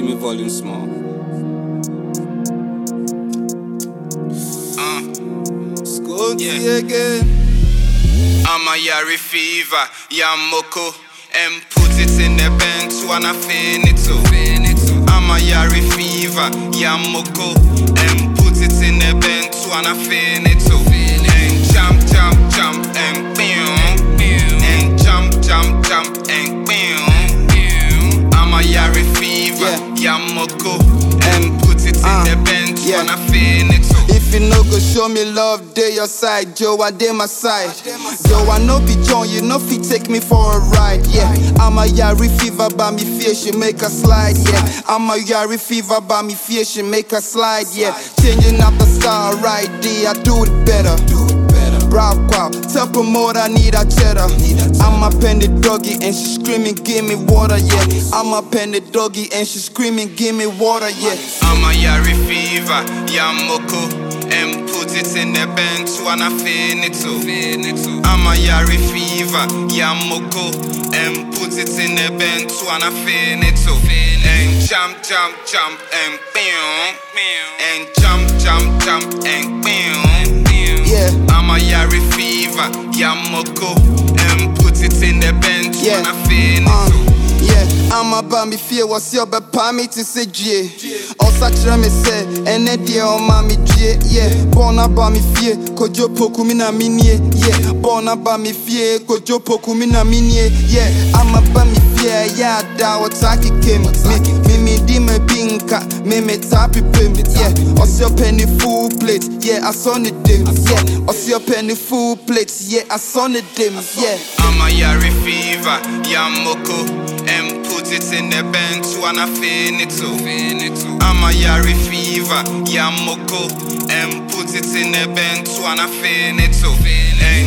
me volume small. Yeah. Again. I'm a Yari fever, Yamoko, and put it in the bench when I finish it. I'm a Yari fever, Yamoko, and put it in the bench when I finish it. And jump, jump, jump, and boom, and jump, jump, jump, and boom. I'm a Yari fever, Yamoko, and put it in the bench when I finish it. If you no go show me love, dey your side, Joe, I dey my side. Joe, I no be John, you no fit take me for a ride, yeah. I'm a Yari fever, but me fear she make a slide, yeah. I'm a Yari fever, but me fear she make a slide, yeah. Changing up the style right there, I do it better. Bravo, wow, tell promoter I need a cheddar. I'm a penny doggy and she screaming, give me water, yeah. I'm a penny doggy and she screaming, give me water, yeah. I'm a Yari fever, Yamoko, and put it in the bench when I finish it. I'm a Yari fever, Yamoko, and put it in the bench when I finish it. And jump, jump, jump, and boom, and jump, jump, jump, and boom. Yeah. I'm a Yari fever, Yamoko, and put it in the bench when I finish it. Yeah, I'm about me fear what's your but me to say J. Also try me say, and that dear on mommy J. Yeah, born about me fear, kojo pokumina minie. Yeah, born about me fear, kojo pokumina minie. Yeah, I'm about me fear, yeah, da what taki came. Me di me binka, me tapi pim. Yeah, also your penny full plate. Yeah, I saw the dim. Yeah, also your penny full plate. Yeah, I saw the dim. Yeah, I'm a Yari fever, Yamoko, and put it in the bench when I finish it. I'm a Yari fever, Yamoko, and put it in the bench when I finish it.